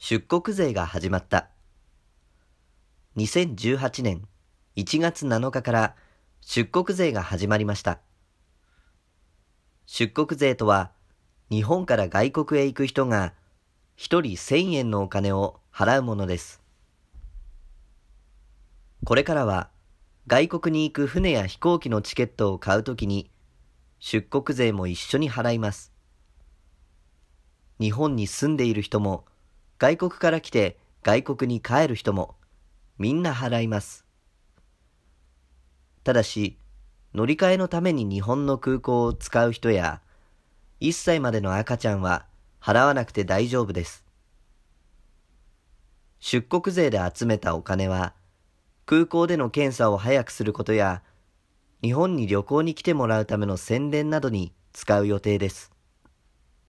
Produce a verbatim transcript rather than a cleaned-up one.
出国税が始まった。にせんじゅうはちねんいちがつなのかから出国税が始まりました。出国税とは、日本から外国へ行く人がひとりせんえんのお金を払うものです。これからは外国に行く船や飛行機のチケットを買うときに出国税も一緒に払います。日本に住んでいる人も外国から来て外国に帰る人もみんな払います。ただし、乗り換えのために日本の空港を使う人やいっさいまでの赤ちゃんは払わなくて大丈夫です。出国税で集めたお金は空港での検査を早くすることや日本に旅行に来てもらうための宣伝などに使う予定です。